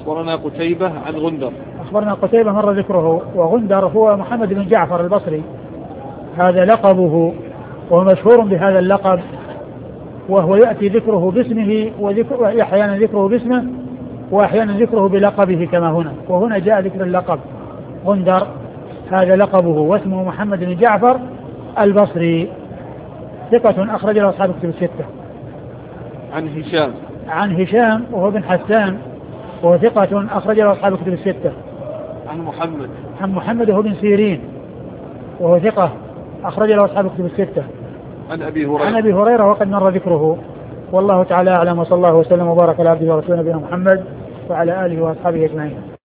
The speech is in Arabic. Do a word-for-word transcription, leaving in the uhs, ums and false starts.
أخبرنا قتيبة عن غندر. أخبرنا قتيبة مر ذكره. وغندر هو محمد بن جعفر البصري، هذا لقبه وهو مشهور بهذا اللقب، وهو يأتي ذكره باسمه وأحيانا ذكره باسمه وأحيانا ذكره بلقبه كما هنا، وهنا جاء ذكر اللقب غندر، هذا لقبه، واسمه محمد بن جعفر البصري، ثقة أخرج له أصحاب الكتب الستة. عن هشام عن هشام وهو بن حسان وهو ثقة أخرج له أصحاب الكتب الستة. عن محمد عن محمد وهو بن سيرين وهو ثقة أخرج له أصحاب الكتب الستة. عن أبي هريرة عن أبي هريرة وقد مر ذكره. والله تعالى أعلم، وصلى الله وسلم وبارك على عبده ورسوله نبينا محمد وعلى آله وأصحابه أجمعين.